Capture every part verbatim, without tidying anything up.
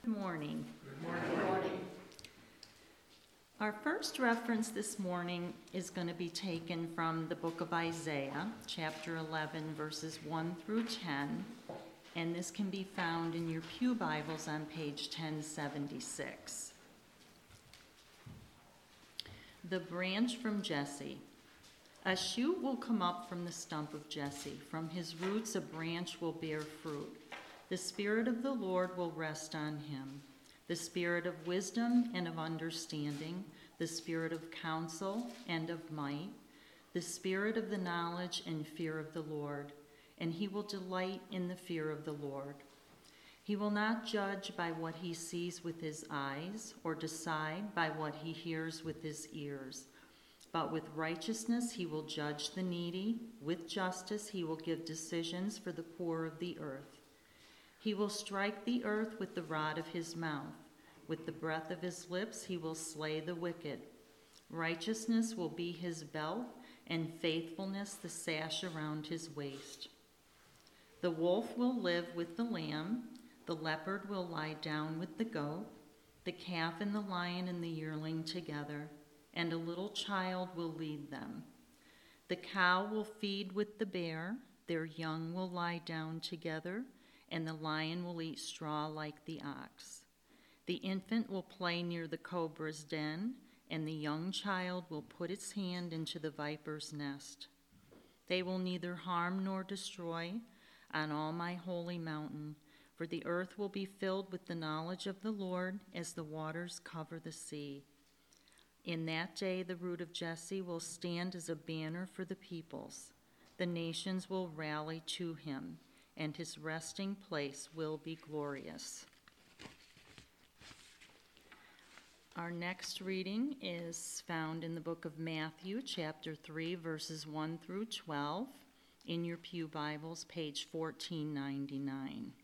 Good morning. Good morning. Our first reference this morning is going to be taken from the book of Isaiah, chapter eleven, verses one through ten, and this can be found in your pew Bibles on page ten seventy-six. The branch from Jesse. A shoot will come up from the stump of Jesse. From his roots a branch will bear fruit. The Spirit of the Lord will rest on him, the Spirit of wisdom and of understanding, the Spirit of counsel and of might, the Spirit of the knowledge and fear of the Lord, and he will delight in the fear of the Lord. He will not judge by what he sees with his eyes, or decide by what he hears with his ears. But with righteousness he will judge the needy, with justice he will give decisions for the poor of the earth. He will strike the earth with the rod of his mouth. With the breath of his lips he will slay the wicked. Righteousness will be his belt, and faithfulness the sash around his waist. The wolf will live with the lamb, the leopard will lie down with the goat, the calf and the lion and the yearling together, and a little child will lead them. The cow will feed with the bear, their young will lie down together, and the lion will eat straw like the ox. The infant will play near the cobra's den, and the young child will put its hand into the viper's nest. They will neither harm nor destroy on all my holy mountain, for the earth will be filled with the knowledge of the Lord as the waters cover the sea. In that day the root of Jesse will stand as a banner for the peoples. The nations will rally to him, and his resting place will be glorious. Our next reading is found in the book of Matthew, chapter three, verses one through twelve, in your pew Bibles, page fourteen ninety-nine.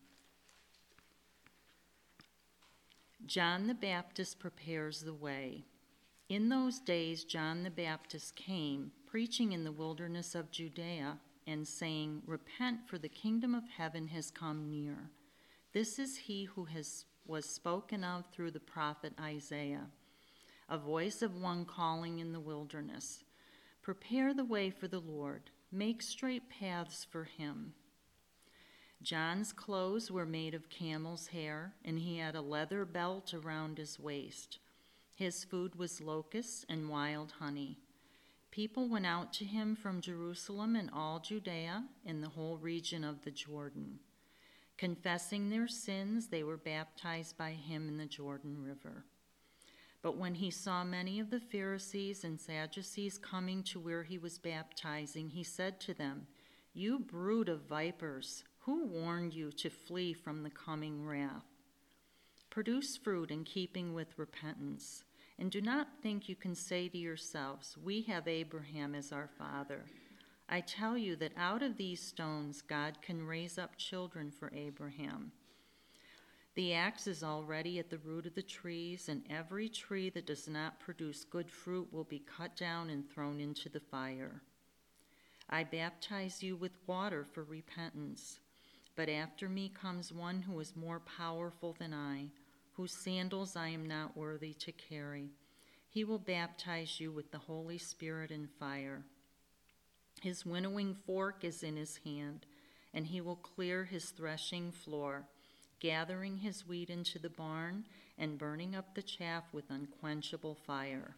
John the Baptist prepares the way. In those days John the Baptist came, preaching in the wilderness of Judea, and saying, "Repent, for the kingdom of heaven has come near." This is he who has was spoken of through the prophet Isaiah, a voice of one calling in the wilderness, "Prepare the way for the Lord, make straight paths for him." John's clothes were made of camel's hair, and he had a leather belt around his waist. His food was locusts and wild honey. People went out to him from Jerusalem and all Judea and the whole region of the Jordan. Confessing their sins, they were baptized by him in the Jordan River. But when he saw many of the Pharisees and Sadducees coming to where he was baptizing, he said to them, "You brood of vipers, who warned you to flee from the coming wrath? Produce fruit in keeping with repentance. And do not think you can say to yourselves, 'We have Abraham as our father.' I tell you that out of these stones God can raise up children for Abraham. The axe is already at the root of the trees, and every tree that does not produce good fruit will be cut down and thrown into the fire. I baptize you with water for repentance, but after me comes one who is more powerful than I, whose sandals I am not worthy to carry. He will baptize you with the Holy Spirit and fire. His winnowing fork is in his hand, and he will clear his threshing floor, gathering his wheat into the barn and burning up the chaff with unquenchable fire."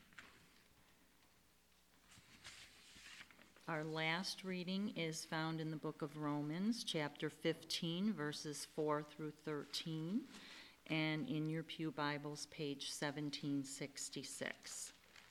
Our last reading is found in the book of Romans, chapter fifteen, verses four through thirteen. And in your pew Bibles, page seventeen sixty-six.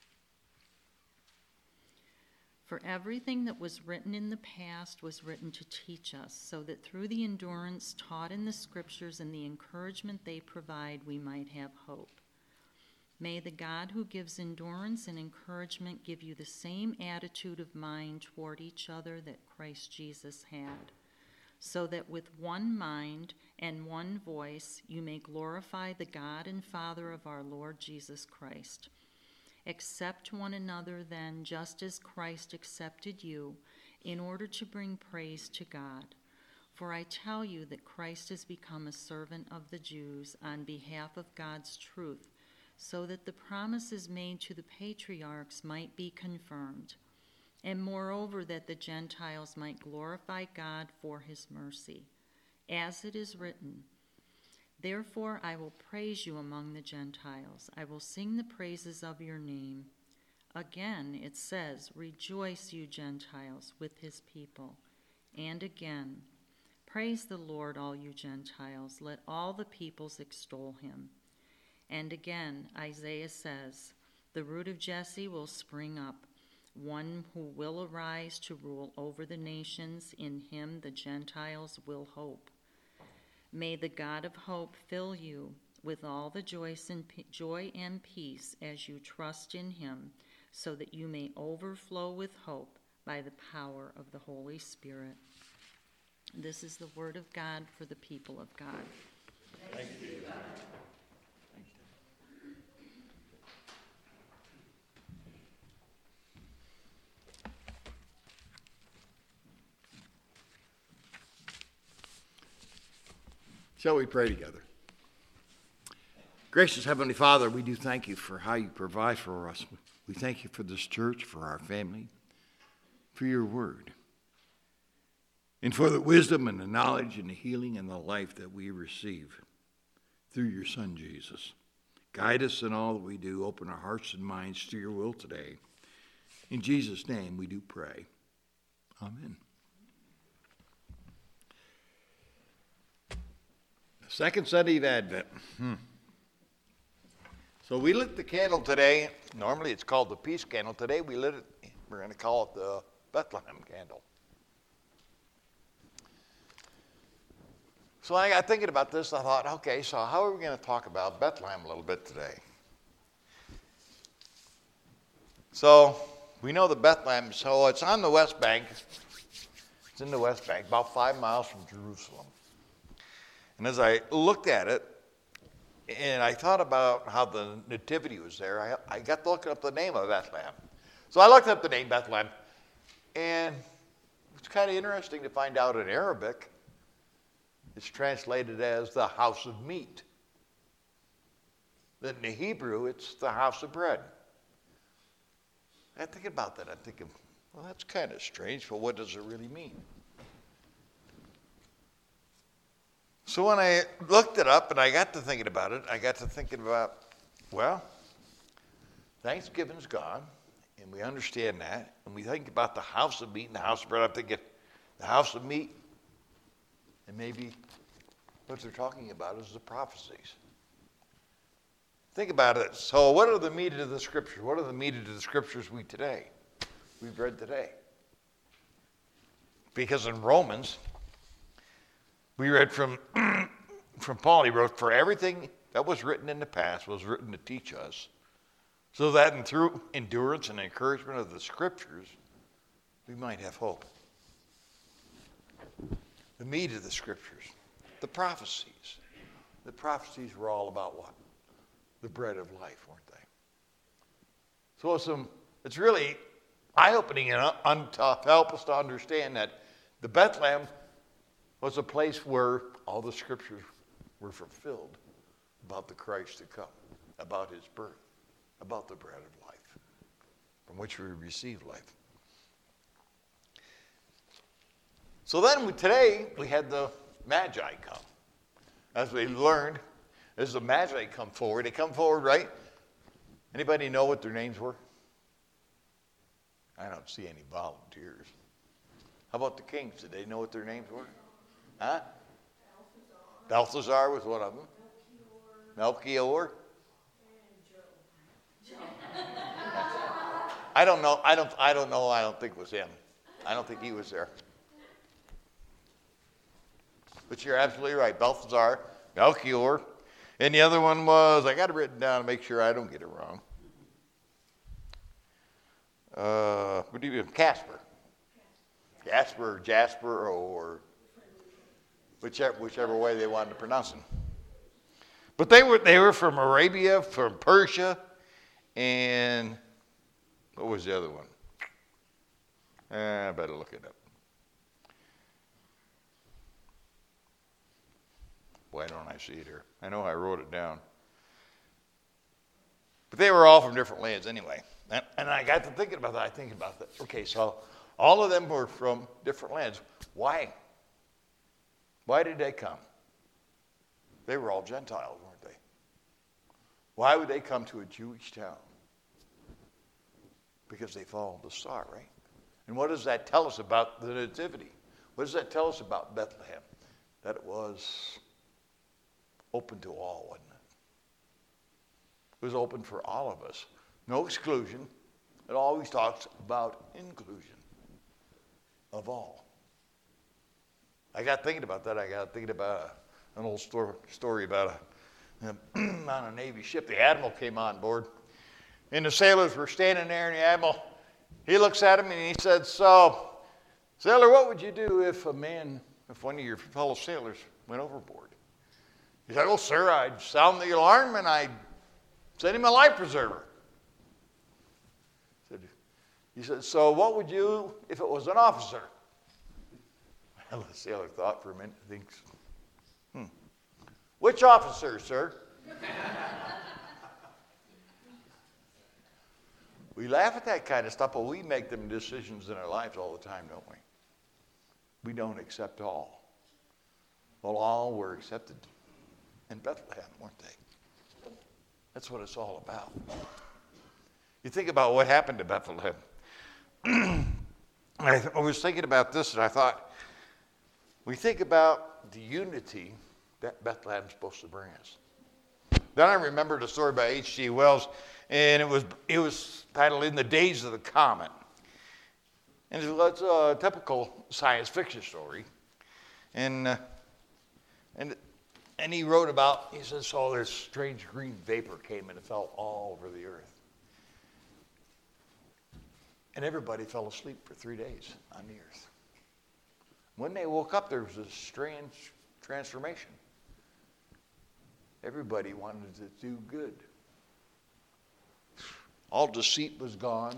For everything that was written in the past was written to teach us, so that through the endurance taught in the Scriptures and the encouragement they provide, we might have hope. May the God who gives endurance and encouragement give you the same attitude of mind toward each other that Christ Jesus had, so that with one mind and one voice you may glorify the God and Father of our Lord Jesus Christ. Accept one another then, just as Christ accepted you, in order to bring praise to God. For I tell you that Christ has become a servant of the Jews on behalf of God's truth, so that the promises made to the patriarchs might be confirmed, and moreover that the Gentiles might glorify God for his mercy. As it is written, therefore I will praise you among the Gentiles. I will sing the praises of your name. Again it says, rejoice, you Gentiles, with his people. And again, praise the Lord, all you Gentiles. Let all the peoples extol him. And again, Isaiah says, the root of Jesse will spring up, one who will arise to rule over the nations. In him the Gentiles will hope. May the God of hope fill you with all the joy and peace as you trust in him, so that you may overflow with hope by the power of the Holy Spirit. This is the word of God for the people of God. Thank you. Shall we pray together? Gracious Heavenly Father, we do thank you for how you provide for us. We thank you for this church, for our family, for your word, and for the wisdom and the knowledge and the healing and the life that we receive through your Son, Jesus. Guide us in all that we do. Open our hearts and minds to your will today. In Jesus' name we do pray. Amen. Second Sunday of Advent. Hmm. So we lit the candle today. Normally it's called the peace candle. Today we lit it, we're going to call it the Bethlehem candle. So I got thinking about this. I thought, okay, so how are we going to talk about Bethlehem a little bit today? So we know the Bethlehem, so it's on the West Bank. It's in the West Bank, about five miles from Jerusalem. And as I looked at it, and I thought about how the nativity was there, I, I got to look up the name of Bethlehem. So I looked up the name Bethlehem, and it's kind of interesting to find out in Arabic, it's translated as the house of meat. Then in the Hebrew, it's the house of bread. I think about that. I'm thinking, well, that's kind of strange, but what does it really mean? So when I looked it up and I got to thinking about it, I got to thinking about, well, Thanksgiving's gone, and we understand that. And we think about the house of meat and the house of bread. I'm thinking, the house of meat, and maybe what they're talking about is the prophecies. Think about it. So what are the meat of the scriptures? What are the meat of the scriptures we today? We've read today. Because in Romans, we read from, from Paul, he wrote, for everything that was written in the past was written to teach us, so that and through endurance and encouragement of the scriptures, we might have hope. The meat of the scriptures, the prophecies. The prophecies were all about what? The bread of life, weren't they? So it's, some, it's really eye-opening and un- to help us to understand that the Bethlehem was a place where all the scriptures were fulfilled about the Christ to come, about his birth, about the bread of life, from which we receive life. So then we, today we had the Magi come. As we learned, as the Magi come forward, they come forward, right? Anybody know what their names were? I don't see any volunteers. How about the kings? Did they know what their names were? Huh? Balthazar. Balthazar was one of them. Melchior. Melchior. And Joe. I don't know. I don't. I don't know. I don't think it was him. I don't think he was there. But you're absolutely right. Balthazar, Melchior, and the other one was, I got it written down to make sure I don't get it wrong. Uh, what do you do? Casper. Jasper, Jasper, or whichever, whichever way they wanted to pronounce them. But they were they were from Arabia, from Persia, and what was the other one? Eh, I better look it up. Why don't I see it here? I know I wrote it down. But they were all from different lands anyway. And, and I got to thinking about that. I think about that. Okay, so all of them were from different lands. Why? Why did they come? They were all Gentiles, weren't they? Why would they come to a Jewish town? Because they followed the star, right? And what does that tell us about the Nativity? What does that tell us about Bethlehem? That it was open to all, wasn't it? It was open for all of us. No exclusion. It always talks about inclusion of all. I got thinking about that. I got thinking about a, an old story, story about a, on a Navy ship. The admiral came on board, and the sailors were standing there, and the admiral, he looks at him, and he said, so, sailor, what would you do if a man, if one of your fellow sailors went overboard? He said, oh, sir, I'd sound the alarm, and I'd send him a life preserver. He said, he said, so what would you if it was an officer? Well, the sailor thought for a minute, thinks, hmm, which officer, sir? We laugh at that kind of stuff, but we make them decisions in our lives all the time, don't we? We don't accept all. Well, all were accepted in Bethlehem, weren't they? That's what it's all about. You think about what happened to Bethlehem. I, th- I was thinking about this, and I thought, we think about the unity that Bethlehem's supposed to bring us. Then I remembered a story by H G Wells, and it was it was titled "In the Days of the Comet," and it's a typical science fiction story. And uh, and and he wrote about, he says, so this strange green vapor came and it fell all over the earth, and everybody fell asleep for three days on the earth. When they woke up, there was a strange transformation. Everybody wanted to do good. All deceit was gone.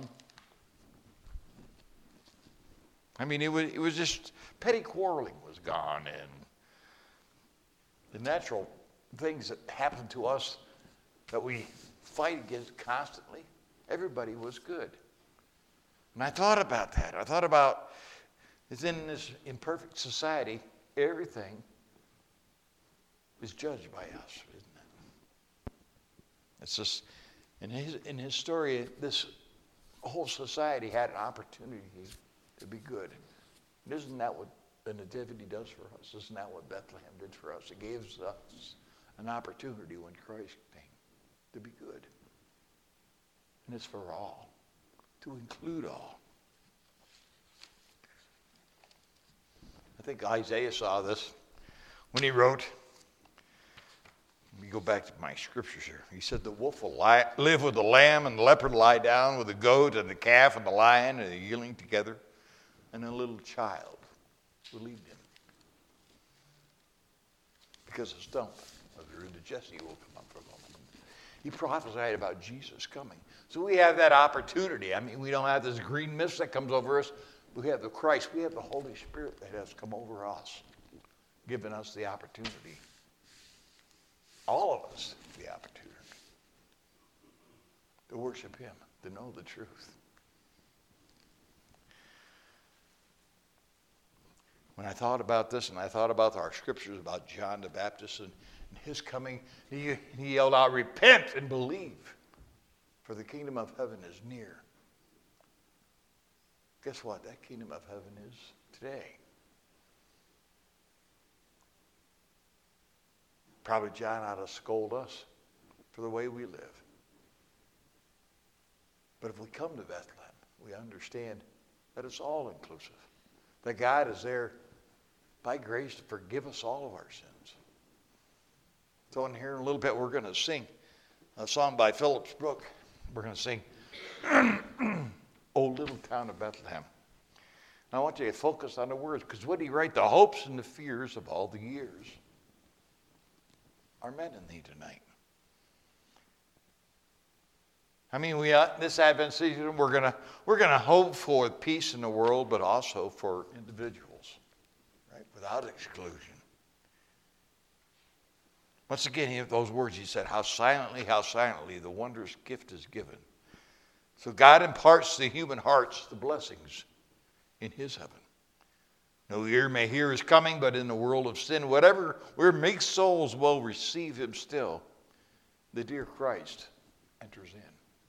I mean, it was, it was just petty quarreling was gone, and the natural things that happen to us that we fight against constantly, everybody was good. And I thought about that. I thought about, it's in this imperfect society, everything is judged by us, isn't it? It's just, in his, in his story, this whole society had an opportunity to be good. And isn't that what the Nativity does for us? Isn't that what Bethlehem did for us? It gives us an opportunity when Christ came to be good. And it's for all, to include all. I think Isaiah saw this when he wrote, let me go back to my scriptures here. He said, the wolf will lie, live with the lamb, and the leopard lie down with the goat, and the calf and the lion, and the yearling together, and a little child will lead them. Because a stump of the root of Jesse will come up from them. He prophesied about Jesus coming. So we have that opportunity. I mean, we don't have this green mist that comes over us. We have the Christ. We have the Holy Spirit that has come over us, giving us the opportunity. All of us the opportunity to worship him, to know the truth. When I thought about this, and I thought about our scriptures about John the Baptist and, and his coming, he, he yelled out, repent and believe, for the kingdom of heaven is near. Guess what? That kingdom of heaven is today. Probably John ought to scold us for the way we live. But if we come to Bethlehem, we understand that it's all inclusive. That God is there by grace to forgive us all of our sins. So in here in a little bit, we're going to sing a song by Phillips Brooks. We're going to sing, O Little Town of Bethlehem. And I want you to focus on the words, because what did he write? The hopes and the fears of all the years are met in thee tonight. I mean, we uh, this Advent season, we're gonna we're gonna hope for peace in the world, but also for individuals, right? Without exclusion. Once again, he, those words he said, how silently, how silently the wondrous gift is given. So God imparts to human hearts the blessings in his heaven. No ear may hear his coming, but in the world of sin, whatever, where meek souls will receive him still, the dear Christ enters in.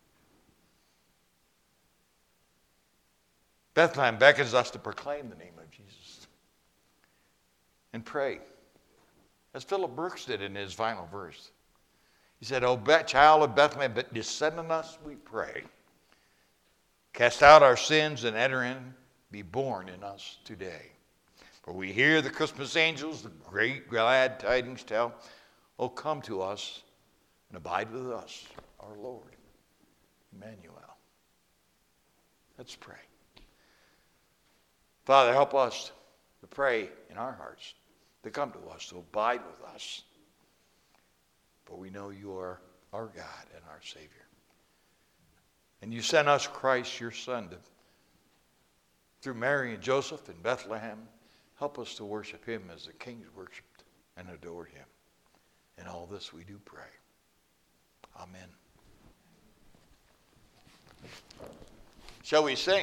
Bethlehem beckons us to proclaim the name of Jesus and pray, as Philip Brooks did in his final verse. He said, O child of Bethlehem, but descend on us, we pray. Cast out our sins and enter in, be born in us today. For we hear the Christmas angels, the great glad tidings tell, oh, come to us and abide with us, our Lord, Emmanuel. Let's pray. Father, help us to pray in our hearts, to come to us, to abide with us. For we know you are our God and our Savior. And you sent us Christ, your Son, to, through Mary and Joseph in Bethlehem. Help us to worship him as the kings worshiped and adored him. In all this we do pray. Amen. Shall we sing?